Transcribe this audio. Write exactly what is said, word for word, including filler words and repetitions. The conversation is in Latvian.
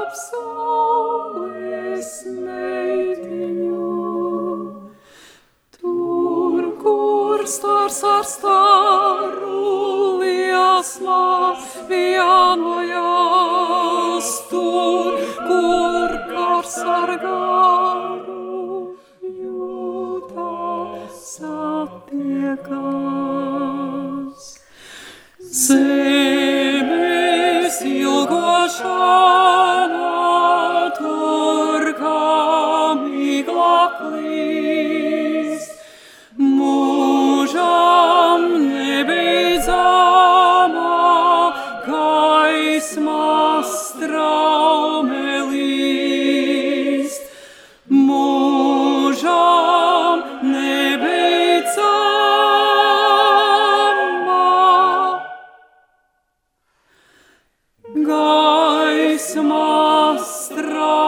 apsaules meitiņu. Tur, kur stars ar staru liesmās vienojas, tur, kur gars ar garu jūtas satiekas. Zemes ilgošana tur, kā migla klīst, mūžam nebeidzamā gaismā straume līst. Mūžam nebeidzamā gaismā straume